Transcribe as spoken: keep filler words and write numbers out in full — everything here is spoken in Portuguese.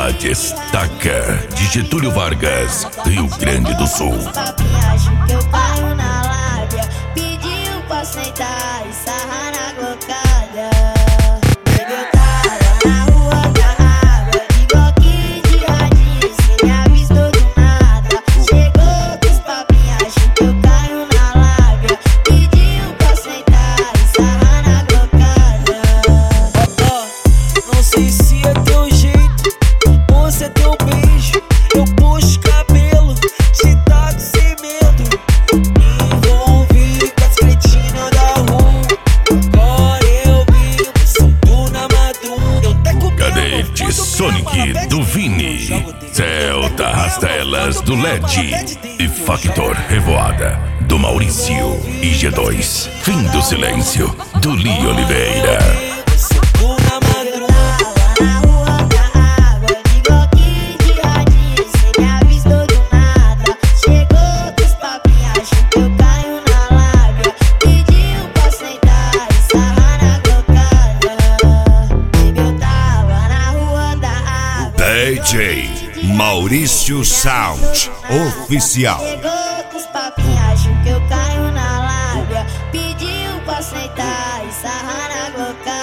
A Destaca de Getúlio Vargas, Rio Grande do Sul. Acho que eu caio na lábia. Pediu pra sentar e sarrar na glocada. Eu tava na rua da água, de bloquinho de radice, me avistou do nada. Chegou com os papinhos, acho que eu caio na lábia. Pediu pra sentar e sarrar na glocada. Ó, não sei se é teu jeito ou se é teu beijo. Eu puxo cabelo, te taco sem medo. Me envolvi com as cretinas da rua. Agora eu vivo, solto na madruga. Eu teco Cadê de Sonic do Vini, Celta Rastelas do L E D e Factor Revoada do Maurício e G dois. Fim do Silêncio do Li Oliveira. solto na madruga. Na rua da água, de bloquinho de radice, me avistou do nada. Chegou com os papinhos, acho que eu caio na lábia. Pediu pra sentar e sarrar na glocada. Eu tava na rua da água. D J Maurício Sound Oficial. Chegou com os papinhos, acho que eu caio na lábia. Pediu pra sentar e sarrar na glocada.